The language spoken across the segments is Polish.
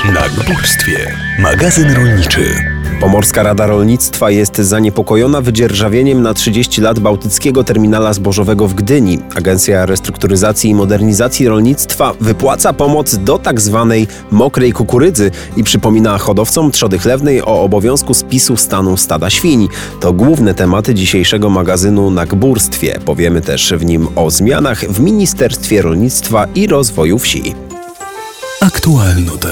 Na Górstwie. Magazyn rolniczy. Pomorska Rada Rolnictwa jest zaniepokojona wydzierżawieniem na 30 lat bałtyckiego terminala zbożowego w Gdyni. Agencja Restrukturyzacji i Modernizacji Rolnictwa wypłaca pomoc do tzw. mokrej kukurydzy i przypomina hodowcom trzody chlewnej o obowiązku spisu stanu stada świń. To główne tematy dzisiejszego magazynu Na Górstwie. Powiemy też w nim o zmianach w Ministerstwie Rolnictwa i Rozwoju Wsi. Aktualnoty.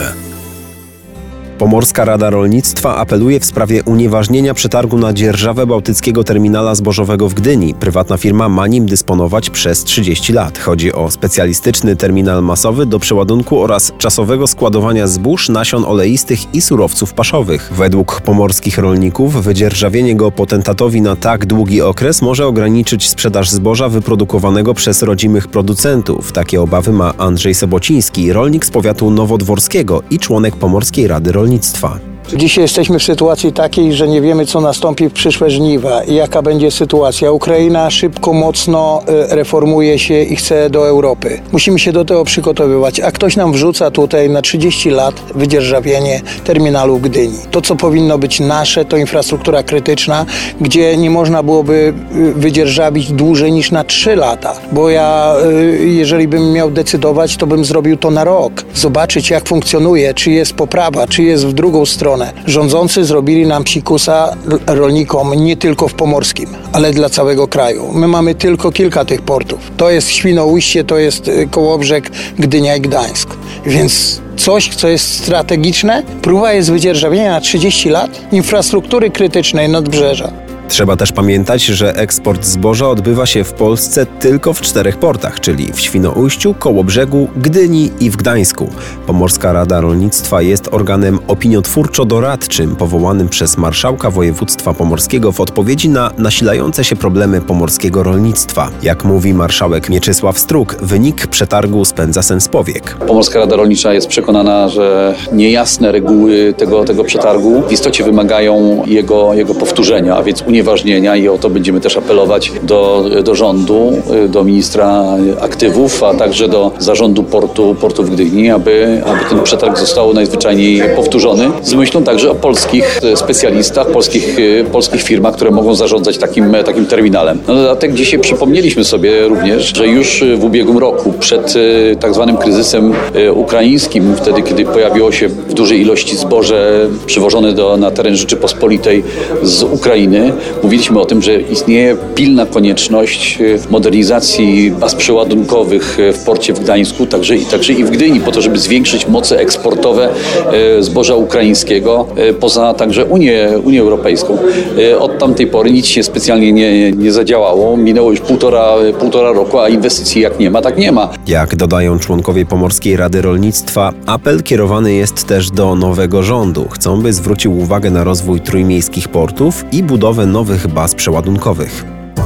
Pomorska Rada Rolnictwa apeluje w sprawie unieważnienia przetargu na dzierżawę bałtyckiego terminala zbożowego w Gdyni. Prywatna firma ma nim dysponować przez 30 lat. Chodzi o specjalistyczny terminal masowy do przeładunku oraz czasowego składowania zbóż, nasion oleistych i surowców paszowych. Według pomorskich rolników wydzierżawienie go potentatowi na tak długi okres może ograniczyć sprzedaż zboża wyprodukowanego przez rodzimych producentów. Takie obawy ma Andrzej Sobociński, rolnik z powiatu nowodworskiego i członek Pomorskiej Rady Rolnictwa. Dzisiaj jesteśmy w sytuacji takiej, że nie wiemy, co nastąpi w przyszłe żniwa i jaka będzie sytuacja. Ukraina szybko, mocno reformuje się i chce do Europy. Musimy się do tego przygotowywać, a ktoś nam wrzuca tutaj na 30 lat wydzierżawienie terminalu w Gdyni. To, co powinno być nasze, to infrastruktura krytyczna, gdzie nie można byłoby wydzierżawić dłużej niż na 3 lata. Bo ja, jeżeli bym miał decydować, to bym zrobił to na rok. Zobaczyć, jak funkcjonuje, czy jest poprawa, czy jest w drugą stronę. Rządzący zrobili nam psikusa rolnikom nie tylko w Pomorskim, ale dla całego kraju. My mamy tylko kilka tych portów. To jest Świnoujście, to jest Kołobrzeg, Gdynia i Gdańsk. Więc coś, co jest strategiczne, próba jest wydzierżawienia na 30 lat infrastruktury krytycznej nadbrzeża. Trzeba też pamiętać, że eksport zboża odbywa się w Polsce tylko w 4 portach, czyli w Świnoujściu, Kołobrzegu, Gdyni i w Gdańsku. Pomorska Rada Rolnictwa jest organem opiniotwórczo-doradczym powołanym przez marszałka województwa pomorskiego w odpowiedzi na nasilające się problemy pomorskiego rolnictwa. Jak mówi marszałek Mieczysław Struk, wynik przetargu spędza sens powiek. Pomorska Rada Rolnicza jest przekonana, że niejasne reguły tego przetargu w istocie wymagają jego powtórzenia, a więc unieważnienia i o to będziemy też apelować do rządu, do ministra aktywów, a także do zarządu portu w Gdyni, aby ten przetarg został najzwyczajniej powtórzony z myślą także o polskich specjalistach, polskich firmach, które mogą zarządzać takim terminalem. Na dodatek dzisiaj przypomnieliśmy sobie również, że już w ubiegłym roku przed tak zwanym kryzysem ukraińskim, wtedy kiedy pojawiło się w dużej ilości zboże przywożone na teren Rzeczypospolitej z Ukrainy, mówiliśmy o tym, że istnieje pilna konieczność modernizacji baz przeładunkowych w porcie w Gdańsku, także i w Gdyni, po to, żeby zwiększyć moce eksportowe zboża ukraińskiego poza także Unię Europejską. Od tamtej pory nic się specjalnie nie zadziałało. Minęło już półtora roku, a inwestycji jak nie ma, tak nie ma. Jak dodają członkowie Pomorskiej Rady Rolnictwa, apel kierowany jest też do nowego rządu. Chcą, by zwrócił uwagę na rozwój trójmiejskich portów i budowę nowych baz przeładunkowych.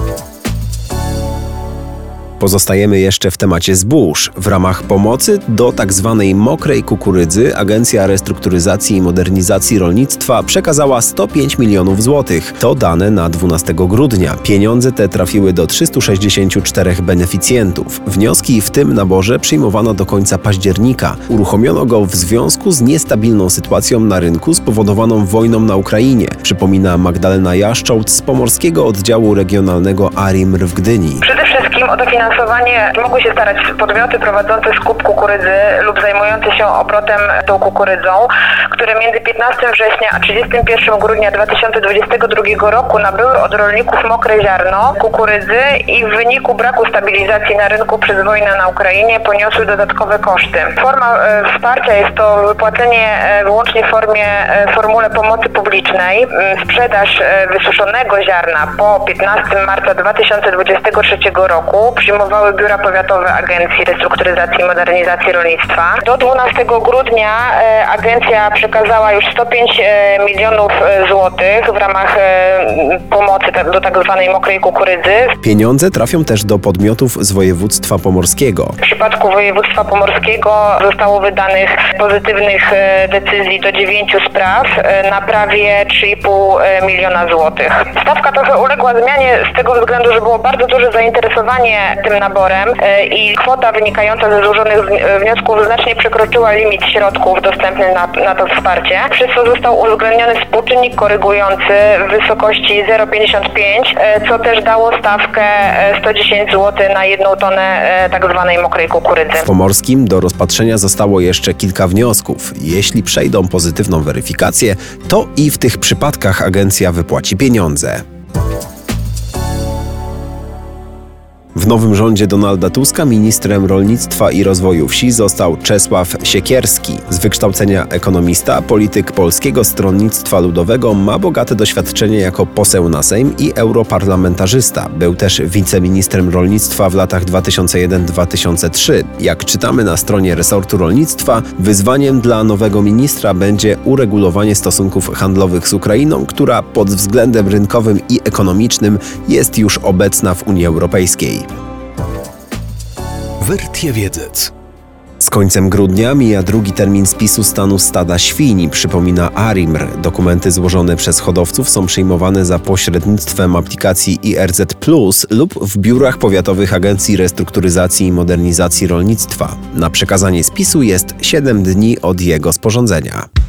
Pozostajemy jeszcze w temacie zbóż. W ramach pomocy do tzw. mokrej kukurydzy Agencja Restrukturyzacji i Modernizacji Rolnictwa przekazała 105 milionów złotych. To dane na 12 grudnia. Pieniądze te trafiły do 364 beneficjentów. Wnioski w tym naborze przyjmowano do końca października. Uruchomiono go w związku z niestabilną sytuacją na rynku spowodowaną wojną na Ukrainie, przypomina Magdalena Jaszczołt z Pomorskiego Oddziału Regionalnego ARiMR w Gdyni. Przede wszystkim o dofinansowanie mogły się starać podmioty prowadzące skup kukurydzy lub zajmujące się obrotem tą kukurydzą, które między 15 września a 31 grudnia 2022 roku nabyły od rolników mokre ziarno kukurydzy i w wyniku braku stabilizacji na rynku przez wojnę na Ukrainie poniosły dodatkowe koszty. Forma wsparcia jest to wypłacenie wyłącznie w formule pomocy publicznej. Sprzedaż wysuszonego ziarna po 15 marca 2023 roku przyjmowały biura powiatowe Agencji Restrukturyzacji i Modernizacji Rolnictwa. Do 12 grudnia agencja przekazała już 105 milionów złotych w ramach pomocy do tak zwanej mokrej kukurydzy. Pieniądze trafią też do podmiotów z województwa pomorskiego. W przypadku województwa pomorskiego zostało wydanych pozytywnych decyzji do 9 spraw na prawie 3,5 miliona złotych. Stawka trochę uległa zmianie z tego względu, że było bardzo duże zainteresowanie tym naborem i kwota wynikająca ze złożonych wniosków znacznie przekroczyła limit środków dostępny na to wsparcie, przez co został uwzględniony współczynnik korygujący w wysokości 0,55, co też dało stawkę 110 zł na 1 tonę tak zwanej mokrej kukurydzy. W Pomorskim do rozpatrzenia zostało jeszcze kilka wniosków. Jeśli przejdą pozytywną weryfikację, to i w tych przypadkach agencja wypłaci pieniądze. W nowym rządzie Donalda Tuska ministrem rolnictwa i rozwoju wsi został Czesław Siekierski. Z wykształcenia ekonomista, polityk Polskiego Stronnictwa Ludowego, ma bogate doświadczenie jako poseł na Sejm i europarlamentarzysta. Był też wiceministrem rolnictwa w latach 2001-2003. Jak czytamy na stronie resortu rolnictwa, wyzwaniem dla nowego ministra będzie uregulowanie stosunków handlowych z Ukrainą, która pod względem rynkowym i ekonomicznym jest już obecna w Unii Europejskiej. Wertiewiedzec. Z końcem grudnia mija drugi termin spisu stanu stada świń, przypomina ARIMR. Dokumenty złożone przez hodowców są przyjmowane za pośrednictwem aplikacji IRZ Plus lub w biurach powiatowych Agencji Restrukturyzacji i Modernizacji Rolnictwa. Na przekazanie spisu jest 7 dni od jego sporządzenia.